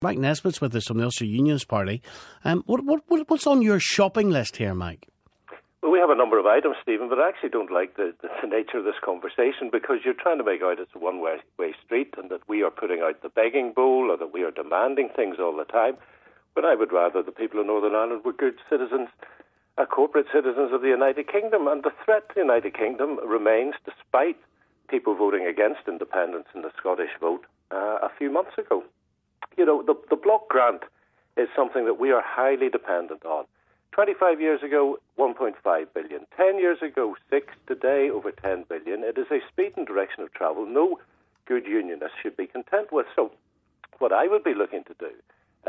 Mike Nesbitt's with us from the Ulster Unionist Party. What's on your shopping list here, Mike? Well, we have a number of items, Stephen, but I actually don't like the nature of this conversation, because you're trying to make out it's a one-way street and that we are putting out the begging bowl or that we are demanding things all the time. But I would rather the people of Northern Ireland were good citizens, corporate citizens of the United Kingdom. And the threat to the United Kingdom remains, despite people voting against independence in the Scottish vote a few months ago. You know, the block grant is something that we are highly dependent on. 25 years ago, 1.5 billion. 10 years ago, 6. Today, over 10 billion. It is a speed and direction of travel no good unionist should be content with. So what I would be looking to do,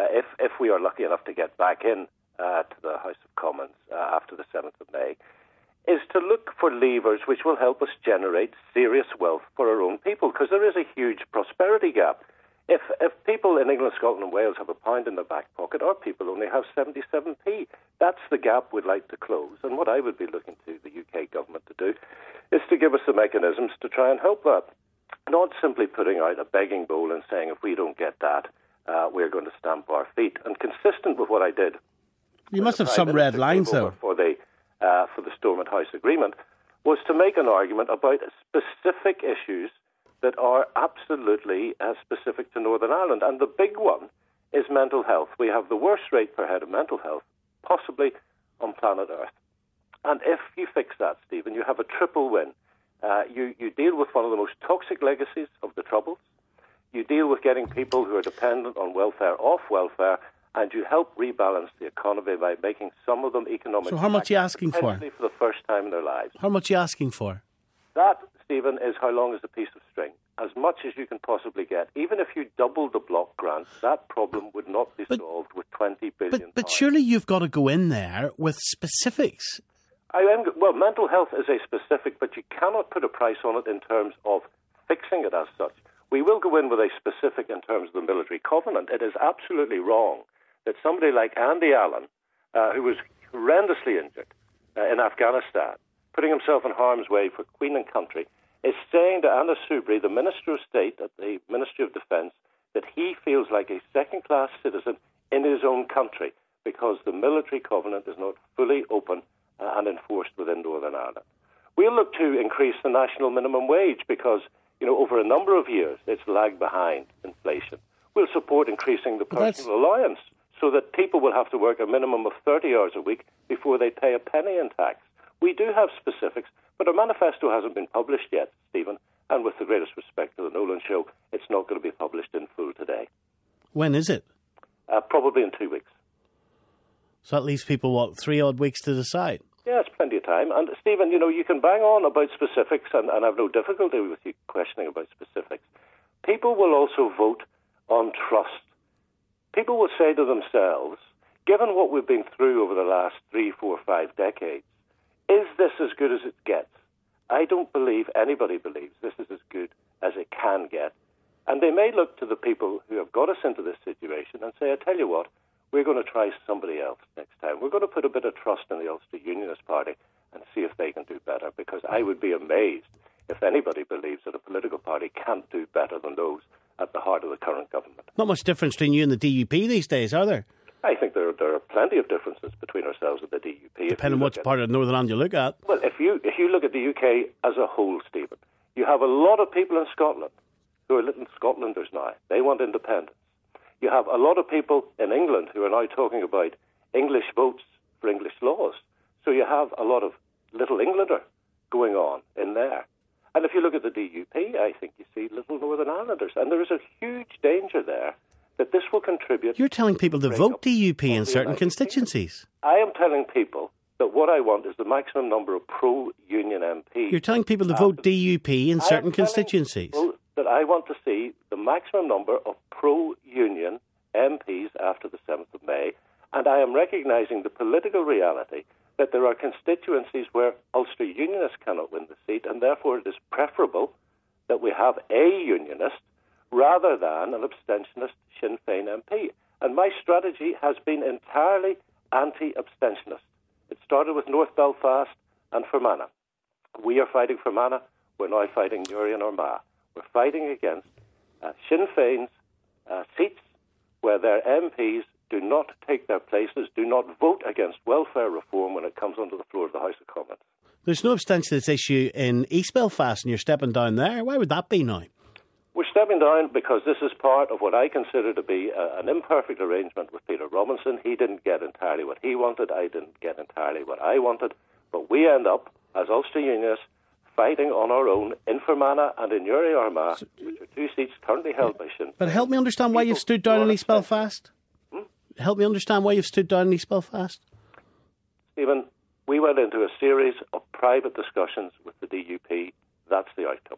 if we are lucky enough to get back in to the House of Commons after the 7th of May, is to look for levers which will help us generate serious wealth for our own people, because there is a huge prosperity gap. If people in England, Scotland and Wales have a pound in their back pocket, our people only have 77p. That's the gap we'd like to close. And what I would be looking to the UK government to do is to give us the mechanisms to try and help that. Not simply putting out a begging bowl and saying, if we don't get that, we're going to stamp our feet. And consistent with what I did... You must have some red lines, though. For the Stormont House agreement, was to make an argument about specific issues that are absolutely specific to Northern Ireland. And the big one is mental health. We have the worst rate per head of mental health, possibly on planet Earth. And if you fix that, Stephen, you have a triple win. You deal with one of the most toxic legacies of the Troubles. You deal with getting people who are dependent on welfare off welfare, and you help rebalance the economy by making some of them economically. So how much are you asking for? For the first time in their lives. How much are you asking for? That, Stephen, is how long is a piece of string. As much as you can possibly get. Even if you double the block grant, that problem would not be solved with 20 billion. But surely you've got to go in there with specifics. Well, mental health is a specific, but you cannot put a price on it in terms of fixing it as such. We will go in with a specific in terms of the military covenant. It is absolutely wrong that somebody like Andy Allen, who was horrendously injured in Afghanistan, putting himself in harm's way for Queen and country, is saying to Anna Soubry, the Minister of State at the Ministry of Defence, that he feels like a second-class citizen in his own country because the military covenant is not fully open and enforced within Northern Ireland. We'll look to increase the national minimum wage because, you know, over a number of years it's lagged behind inflation. We'll support increasing the personal allowance so that people will have to work a minimum of 30 hours a week before they pay a penny in tax. We do have specifics, but our manifesto hasn't been published yet, Stephen, and with the greatest respect to the Nolan Show, it's not going to be published in full today. When is it? Probably in 2 weeks. So that leaves people, 3 odd weeks to decide? Yeah, it's plenty of time. And, Stephen, you know, you can bang on about specifics, and I've no difficulty with you questioning about specifics. People will also vote on trust. People will say to themselves, given what we've been through over the last 3, 4, 5 decades, is this as good as it gets? I don't believe anybody believes this is as good as it can get. And they may look to the people who have got us into this situation and say, I tell you what, we're going to try somebody else next time. We're going to put a bit of trust in the Ulster Unionist Party and see if they can do better, because I would be amazed if anybody believes that a political party can't do better than those at the heart of the current government. Not much difference between you and the DUP these days, are there? I think there are plenty of differences between ourselves and the DUP. Depending on which part of Northern Ireland you look at. Well, if you look at the UK as a whole, Stephen, you have a lot of people in Scotland who are little Scotlanders now. They want independence. You have a lot of people in England who are now talking about English votes for English laws. So you have a lot of little Englander going on in there. And if you look at the DUP, I think you see little Northern Irelanders. And there is a huge danger there that this will contribute... You're telling people to vote DUP in certain constituencies. I am telling people that what I want is the maximum number of pro-union MPs. You're telling people to vote DUP in certain constituencies. That I want to see the maximum number of pro-union MPs after the 7th of May, and I am recognising the political reality that there are constituencies where Ulster Unionists cannot win the seat, and therefore it is preferable that we have a unionist rather than an abstentionist Sinn Féin MP. And my strategy has been entirely anti-abstentionist. It started with North Belfast and Fermanagh. We are fighting Fermanagh. We're now fighting Newry and Armagh. We're fighting against Sinn Féin's seats where their MPs do not take their places, do not vote against welfare reform when it comes onto the floor of the House of Commons. There's no extension to this issue in East Belfast and you're stepping down there. Why would that be now? We're stepping down because this is part of what I consider to be an imperfect arrangement with Peter Robinson. He didn't get entirely what he wanted. I didn't get entirely what I wanted. But we end up, as Ulster Unionists, fighting on our own in Fermanagh and in Uri Armagh, which are two seats currently held by Sinn Féin. But help me understand why you've stood down in East Belfast. Help me understand why you've stood down in East Belfast. Stephen, we went into a series of private discussions with the DUP. That's the outcome.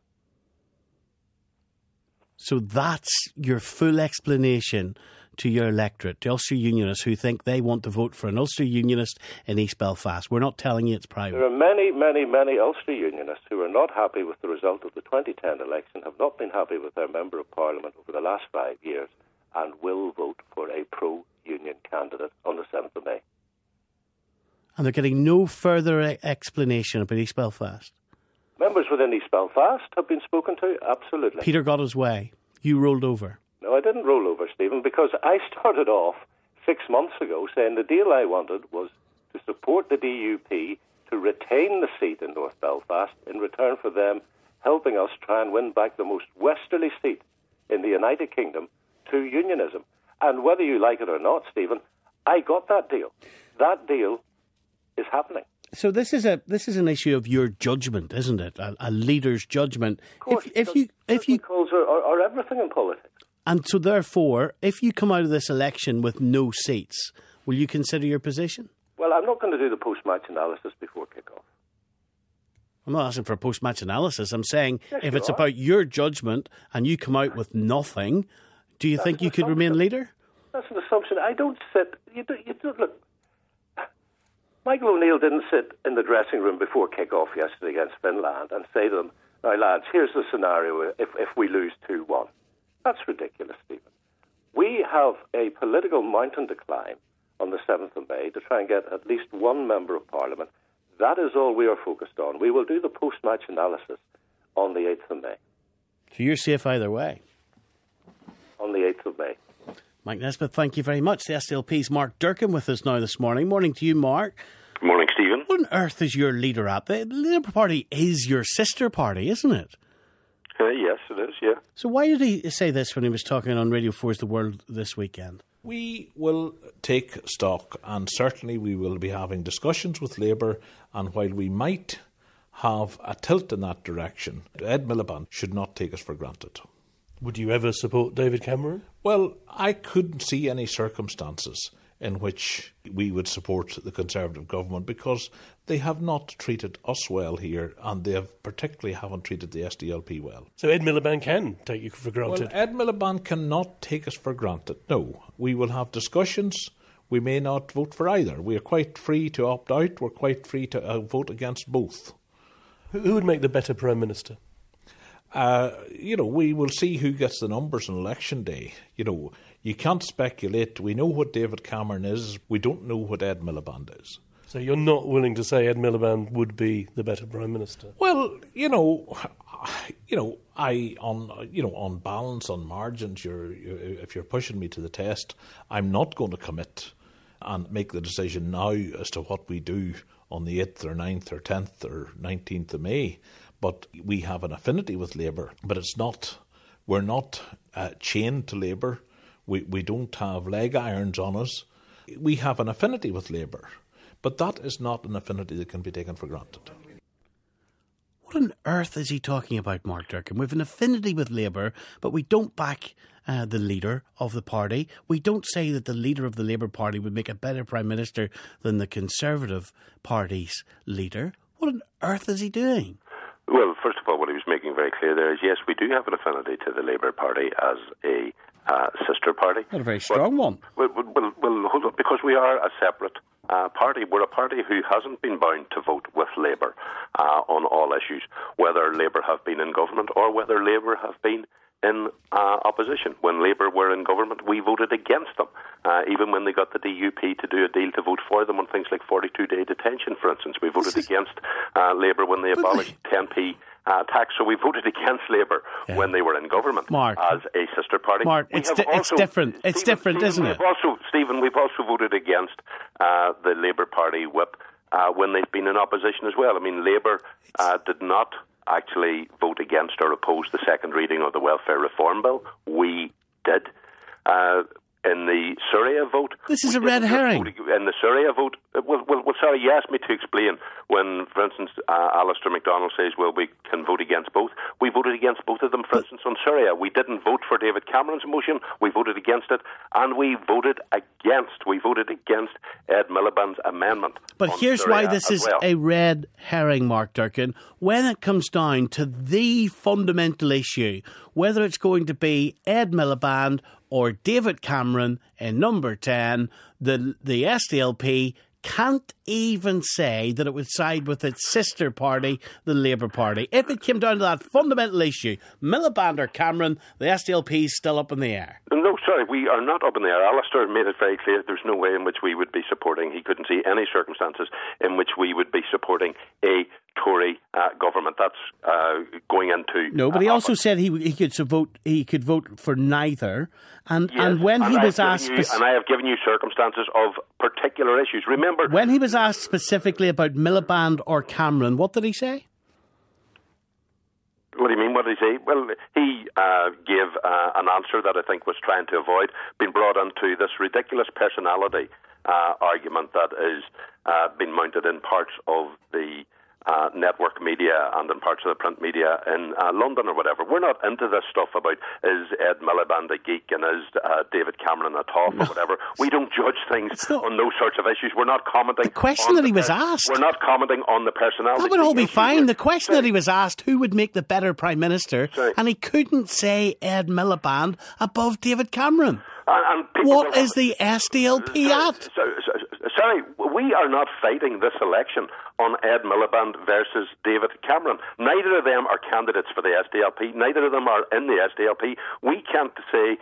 So that's your full explanation to your electorate, to Ulster Unionists who think they want to vote for an Ulster Unionist in East Belfast. We're not telling you it's private. There are many, many, many Ulster Unionists who are not happy with the result of the 2010 election, have not been happy with their Member of Parliament over the last 5 years, and will vote for a pro-union candidate on the 7th of May. And they're getting no further explanation about East Belfast. Members within East Belfast have been spoken to, absolutely. Peter got his way. You rolled over. No, I didn't roll over, Stephen, because I started off 6 months ago saying the deal I wanted was to support the DUP to retain the seat in North Belfast in return for them helping us try and win back the most westerly seat in the United Kingdom to unionism. And whether you like it or not, Stephen, I got that deal. That deal is happening. So this is an issue of your judgment, isn't it? A leader's judgment. Of course, if you calls are everything in politics. And so therefore, if you come out of this election with no seats, will you consider your position? Well, I'm not going to do the post-match analysis before kick-off. I'm not asking for a post-match analysis. I'm saying if it's are. about your judgment and you come out with nothing, do you think you could remain leader? That's an assumption. I don't sit... You don't look... Michael O'Neill didn't sit in the dressing room before kick-off yesterday against Finland and say to them, now, lads, here's the scenario if we lose 2-1. That's ridiculous, Stephen. We have a political mountain to climb on the 7th of May to try and get at least one Member of Parliament. That is all we are focused on. We will do the post-match analysis on the 8th of May. So you're safe either way? On the 8th of May. Mike Nesbitt, thank you very much. The SDLP's Mark Durkan with us now this morning. Morning to you, Mark. Good morning, Stephen. What on earth is your leader at? The Labour Party is your sister party, isn't it? Yes, it is, yeah. So why did he say this when he was talking on Radio 4's The World this weekend? We will take stock, and certainly we will be having discussions with Labour, and while we might have a tilt in that direction, Ed Miliband should not take us for granted. Would you ever support David Cameron? Well, I couldn't see any circumstances in which we would support the Conservative government because they have not treated us well here, and they particularly haven't treated the SDLP well. So Ed Miliband can take you for granted? Well, Ed Miliband cannot take us for granted. No, we will have discussions. We may not vote for either. We are quite free to opt out. We're quite free to vote against both. Who would make the better Prime Minister? We will see who gets the numbers on election day. You can't speculate. We know what David Cameron is. We don't know what Ed Miliband is. So you're not willing to say Ed Miliband would be the better Prime Minister? Well, on balance, on margins, if you're pushing me to the test, I'm not going to commit and make the decision now as to what we do on the 8th or 9th or 10th or 19th of May. But we have an affinity with Labour, but we're not chained to Labour. We don't have leg irons on us. We have an affinity with Labour, but that is not an affinity that can be taken for granted. What on earth is he talking about, Mark Durkan? We have an affinity with Labour, but we don't back the leader of the party. We don't say that the leader of the Labour Party would make a better Prime Minister than the Conservative Party's leader. What on earth is he doing? Well, first of all, what he was making very clear there is, yes, we do have an affinity to the Labour Party as a sister party. Not a very strong one. Well, hold on, because we are a separate party. We're a party who hasn't been bound to vote with Labour on all issues, whether Labour have been in government or whether Labour have been in opposition. When Labour were in government, we voted against them. Even when they got the DUP to do a deal to vote for them on things like 42-day detention, for instance, we voted against Labour when they abolished 10p tax. So we voted against Labour when they were in government as a sister party. Mark, it's different. It's different, isn't it? Stephen, we've also voted against the Labour Party whip when they've been in opposition as well. I mean, Labour did not actually vote against or oppose the second reading of the Welfare Reform Bill. We did. In the Surrey vote... This is a red herring. In the Surrey vote... Well, sorry, you asked me to explain when, for instance, Alistair MacDonald says, well, we can vote against both. We voted against both of them, for instance, on Surrey. We didn't vote for David Cameron's motion. We voted against it. And we voted against Ed Miliband's amendment. But here's why this is a red herring, Mark Durkan. When it comes down to the fundamental issue, whether it's going to be Ed Miliband or David Cameron in number 10, the SDLP can't even say that it would side with its sister party, the Labour Party. If it came down to that fundamental issue, Miliband or Cameron, the SDLP is still up in the air. No, sorry, we are not up in the air. Alistair made it very clear there's no way in which we would be supporting, he couldn't see any circumstances in which we would be supporting a Tory government. That's going into... No, but he also said he could vote for neither. And when he was asked... And I have given you circumstances of particular issues. Remember... When he was asked specifically about Miliband or Cameron, what did he say? What do you mean? What did he say? Well, he gave an answer that I think was trying to avoid being brought into this ridiculous personality argument that is being mounted in parts of the network media and in parts of the print media in London or whatever. We're not into this stuff about is Ed Miliband a geek and is David Cameron a toff or whatever. We don't judge things on those sorts of issues. We're not commenting. The question that he was asked. We're not commenting on the personality. That would all be fine. The question that he was asked, who would make the better Prime Minister, and he couldn't say Ed Miliband above David Cameron. What is the SDLP at? Sorry, we are not fighting this election on Ed Miliband versus David Cameron. Neither of them are candidates for the SDLP. Neither of them are in the SDLP. We can't say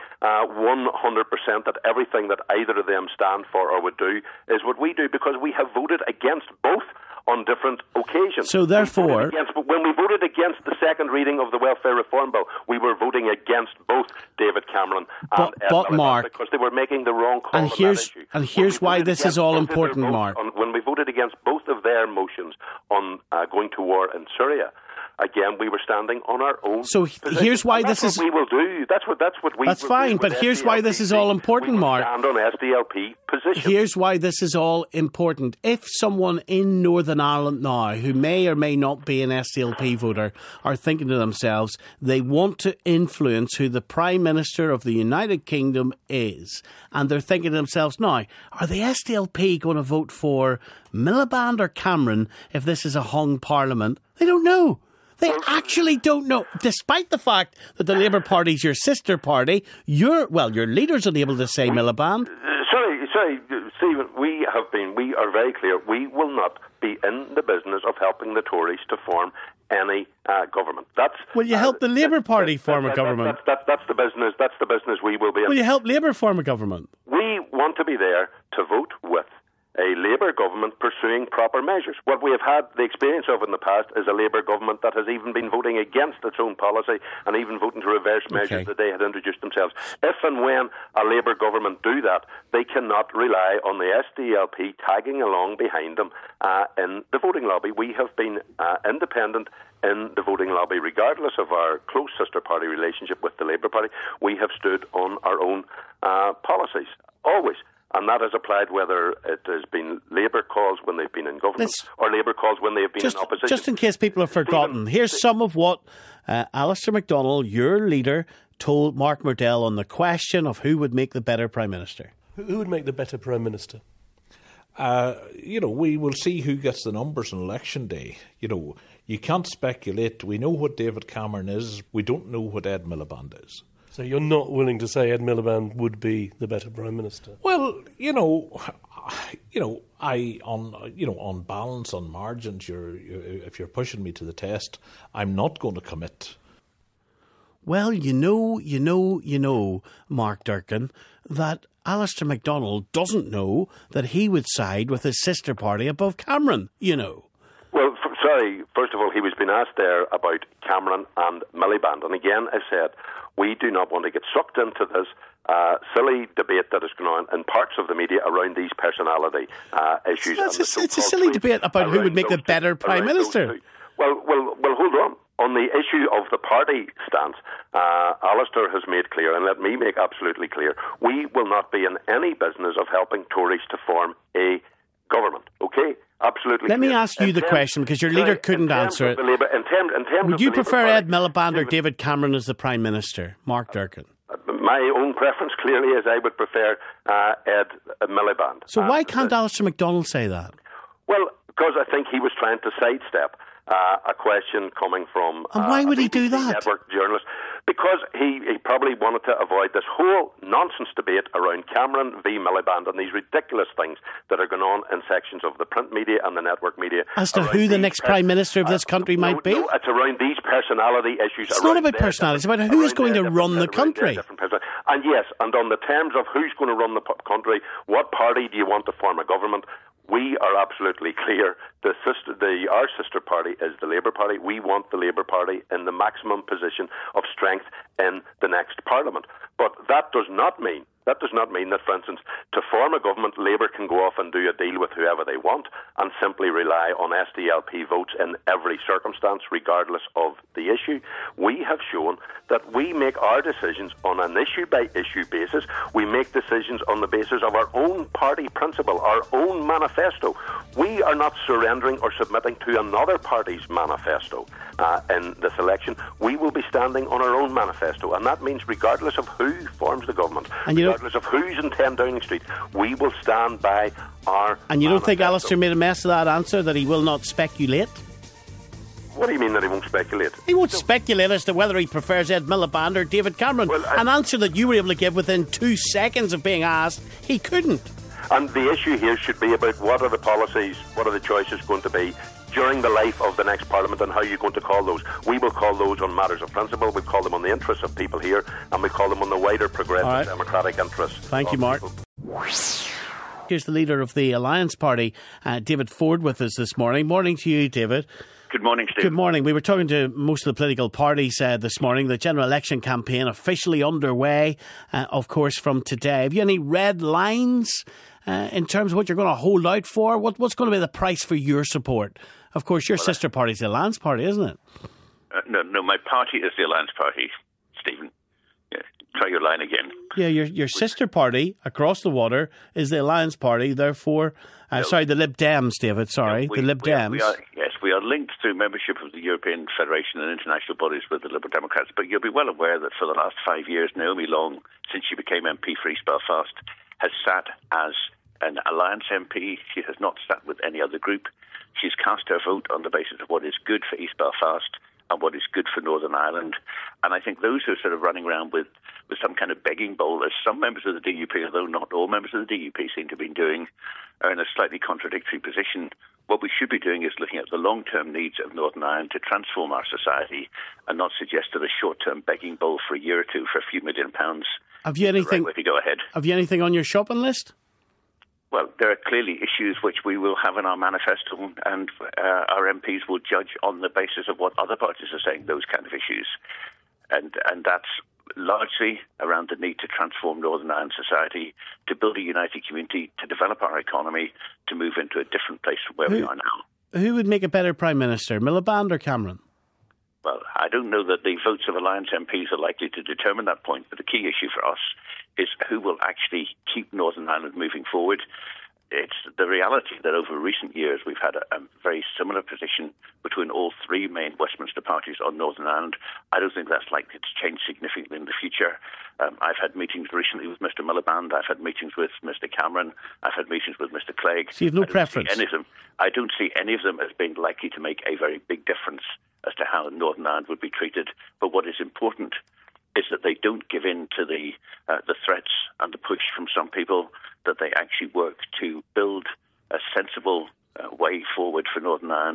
100% that everything that either of them stand for or would do is what we do, because we have voted against both on different occasions. So therefore... When we voted against the second reading of the Welfare Reform Bill, we were voting against both David Cameron and Ed Miliband, Mark, because they were making the wrong call on that issue. And here's why this is all important, Mark. When we voted against both of their motions on going to war in Syria, again, we were standing on our own. So here's why this is... That's what we will do. That's what we. That's fine, but here's why this is all important, Mark. Stand on SDLP position. Here's why this is all important. If someone in Northern Ireland now, who may or may not be an SDLP voter, are thinking to themselves they want to influence who the Prime Minister of the United Kingdom is, and they're thinking to themselves, now, are the SDLP going to vote for Miliband or Cameron if this is a hung parliament? They don't know. They actually don't know, despite the fact that the Labour Party's your sister party. Your leader's unable to say Miliband. Sorry, Stephen, we are very clear. We will not be in the business of helping the Tories to form any government. Will you help the Labour Party form a government? That's the business. That's the business we will be in. Will you help Labour form a government? We want to be there to vote with a Labour government pursuing proper measures. What we have had the experience of in the past is a Labour government that has even been voting against its own policy and even voting to reverse measures that they had introduced themselves. If and when a Labour government do that, they cannot rely on the SDLP tagging along behind them in the voting lobby. We have been independent in the voting lobby, regardless of our close sister party relationship with the Labour Party. We have stood on our own policies, always. And that has applied whether it has been Labour calls when they've been in government or Labour calls when they've been in opposition. Just in case people have forgotten, here's some of what Alistair MacDonald, your leader, told Mark Murdell on the question of who would make the better Prime Minister. Who would make the better Prime Minister? We will see who gets the numbers on election day. You can't speculate. We know what David Cameron is. We don't know what Ed Miliband is. So you're not willing to say Ed Miliband would be the better Prime Minister? Well, on balance, on margins, if you're pushing me to the test, I'm not going to commit. Well, you know, Mark Durkan, that Alistair MacDonald doesn't know that he would side with his sister party above Cameron, you know. Well, first of all, he was being asked there about Cameron and Miliband. And again, I said, we do not want to get sucked into this silly debate that is going on in parts of the media around these personality issues. It's a silly debate about who would make the better Prime Minister. Well, hold on. On the issue of the party stance, Alistair has made clear, and let me make absolutely clear, we will not be in any business of helping Tories to form a government, okay? Absolutely. Let me ask you the question, because your leader couldn't answer it. Would you prefer Ed Miliband or David Cameron as the Prime Minister, Mark Durkan? My own preference clearly is I would prefer Ed Miliband. So why can't Alistair MacDonald say that? Well, because I think he was trying to sidestep a question coming from and why would he do that? Network journalist. Because he probably wanted to avoid this whole nonsense debate around Cameron v Miliband and these ridiculous things that are going on in sections of the print media and the network media. As to who the next Prime Minister of this country might be? No, it's around these personality issues. It's not about personality, it's about who is going to run the country. And yes, and on the terms of who's going to run the country, what party do you want to form a government? We are absolutely clear. Our sister party is the Labour Party. We want the Labour Party in the maximum position of strength in the next Parliament. But that does not mean that, for instance, to form a government, Labour can go off and do a deal with whoever they want and simply rely on SDLP votes in every circumstance, regardless of the issue. We have shown that we make our decisions on an issue-by-issue basis. We make decisions on the basis of our own party principle, our own manifesto. We are not surrendering or submitting to another party's manifesto in this election. We will be standing on our own manifesto, and that means regardless of who forms the government, regardless of who's in 10 Downing Street, we will stand by our And you manifesto. Don't think Alistair made a mess of that answer, that he will not speculate? What do you mean that he won't speculate? He won't speculate as to whether he prefers Ed Miliband or David Cameron. An answer that you were able to give within 2 seconds of being asked, he couldn't. And the issue here should be about what are the policies, what are the choices going to be during the life of the next Parliament, and how you're going to call those. We will call those on matters of principle, we call them on the interests of people here, and we call them on the wider progressive democratic interests. Thank you, Mark. People. Here's the leader of the Alliance Party, David Ford, with us this morning. Morning to you, David. Good morning, Steve. Good morning. We were talking to most of the political parties this morning. The general election campaign officially underway, of course, from today. Have you any red lines in terms of what you're going to hold out for? What's going to be the price for your support? Of course, your sister party is the Alliance Party, isn't it? No, my party is the Alliance Party, Stephen. Yeah, try your line again. Yeah, your sister party across the water is the Alliance Party, therefore... the Lib Dems, David, the Lib Dems. We are linked through membership of the European Federation and international bodies with the Liberal Democrats, but you'll be well aware that for the last 5 years, Naomi Long, since she became MP for East Belfast, has sat as an Alliance MP. She has not sat with any other group. She's cast her vote on the basis of what is good for East Belfast and what is good for Northern Ireland. And I think those who are sort of running around with some kind of begging bowl, as some members of the DUP, although not all members of the DUP seem to have been doing, are in a slightly contradictory position. What we should be doing is looking at the long-term needs of Northern Ireland to transform our society, and not suggest that a short-term begging bowl for a year or two for a few £1 million have you anything, the right way to go ahead. Have you anything on your shopping list? Well, there are clearly issues which we will have in our manifesto, and our MPs will judge on the basis of what other parties are saying, those kind of issues. And that's largely around the need to transform Northern Ireland society, to build a united community, to develop our economy, to move into a different place from where we are now. Who would make a better Prime Minister, Miliband or Cameron? Well, I don't know that the votes of Alliance MPs are likely to determine that point, but the key issue for us is who will actually keep Northern Ireland moving forward. It's the reality that over recent years we've had a very similar position between all three main Westminster parties on Northern Ireland. I don't think that's likely to change significantly in the future. I've had meetings recently with Mr Miliband. I've had meetings with Mr Cameron. I've had meetings with Mr Clegg. So you have no preference? I don't see any of them as being likely to make a very big difference as to how Northern Ireland would be treated. But what is important is that they don't give in to the threats and the push from some people, that they actually work to build a sensible way forward for Northern Ireland,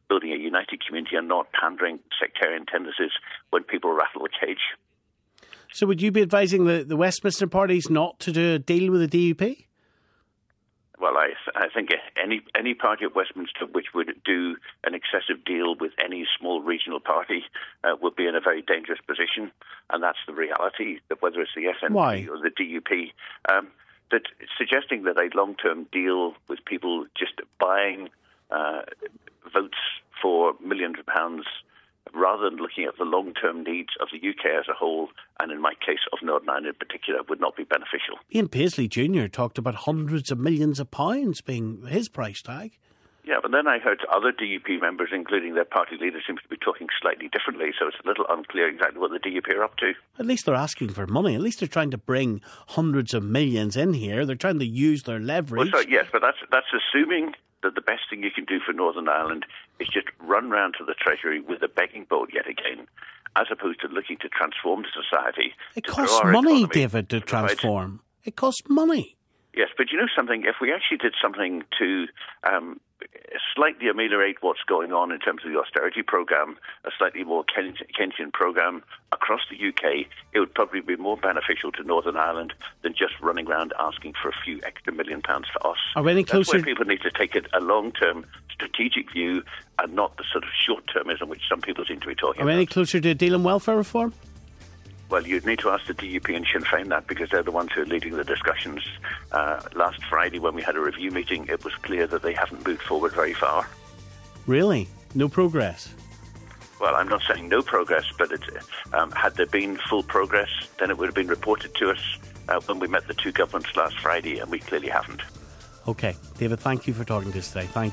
building a united community and not pandering sectarian tendencies when people rattle the cage. So would you be advising the Westminster parties not to do a deal with the DUP? Well, I think any party at Westminster which would do an excessive deal with any small regional party would be in a very dangerous position, and that's the reality, that whether it's the SNP or the DUP, that suggesting that a long-term deal with people just buying votes for millions of pounds rather than looking at the long-term needs of the UK as a whole, and in my case of Northern Ireland in particular, would not be beneficial. Ian Paisley Jr. talked about hundreds of millions of pounds being his price tag. Yeah, but then I heard other DUP members, including their party leader, seem to be talking slightly differently, so it's a little unclear exactly what the DUP are up to. At least they're asking for money. At least they're trying to bring hundreds of millions in here. They're trying to use their leverage. Well, yes, but that's assuming that the best thing you can do for Northern Ireland is just run round to the Treasury with a begging bowl yet again, as opposed to looking to transform the society. It costs money, David, to transform. It costs money. Yes, but you know something? If we actually did something to slightly ameliorate what's going on in terms of the austerity programme, a slightly more Keynesian programme across the UK, it would probably be more beneficial to Northern Ireland than just running around asking for a few extra £1 million for us. Are we any closer? That's why people need to take a long-term strategic view and not the sort of short-termism which some people seem to be talking about. Are we any closer to a deal on welfare reform? Well, you'd need to ask the DUP and Sinn Féin that, because they're the ones who are leading the discussions. Last Friday, when we had a review meeting, it was clear that they haven't moved forward very far. Really? No progress? Well, I'm not saying no progress, but had there been full progress, then it would have been reported to us when we met the two governments last Friday, and we clearly haven't. OK. David, thank you for talking to us today. Thank you.